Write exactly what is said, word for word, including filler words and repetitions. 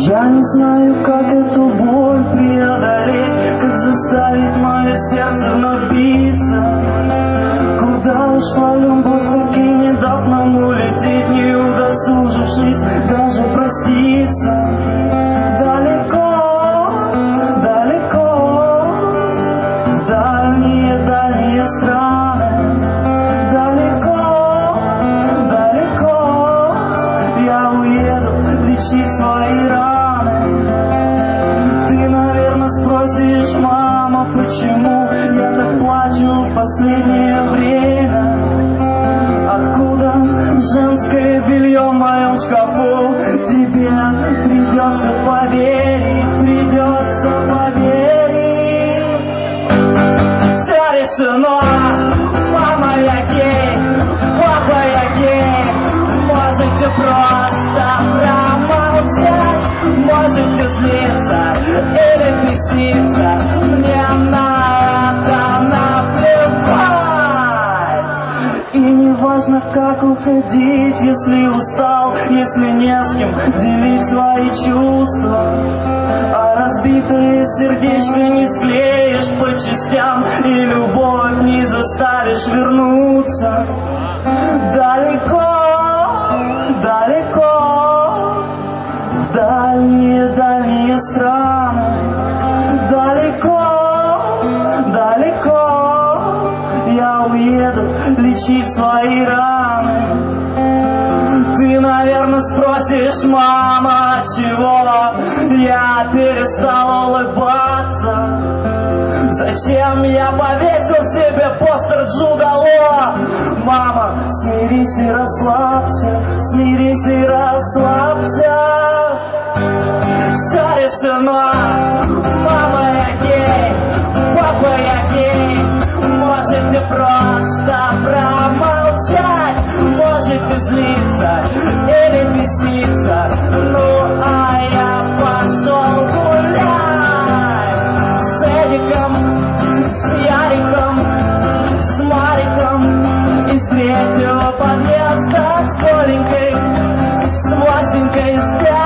Я не знаю, как эту боль преодолеть, как заставить мое сердце вновь биться. Куда ушла любовь, так и не дав нам улететь, не удосужившись даже проститься. Далеко, далеко, в дальние, дальние страны. Далеко, далеко, я уеду лечить свои раны. Ты, наверное, спросишь, мама, почему я так плачу в последнее время? Откуда женское белье в моем шкафу? Тебе придется поверить, придется поверить. Все решено, мама, я гей, папа, я гей. Можете просто промолчать, можете злиться или беситься, мне на это наплевать. И не важно, как уходить, если устал, если не с кем делить свои чувства. А разбитое сердечко не склеишь по частям, и любовь не заставишь вернуться. Далеко, далеко, в дальние, дальние страны. Далеко, далеко, я уеду лечить свои раны. Ты, наверное, спросишь, мама, чего я перестал улыбаться? Зачем я повесил себе постер Джудало? Мама, смирись и расслабься, смирись и расслабься. Все решено, мама, я гей, папа, я гей. Можете просто промолчать, можете злиться или беситься. Ну, а я пошел гулять с Эдиком, с Яриком, с Мариком из третьего подъезда, с Коленькой, с Васенькой, с Пятницей.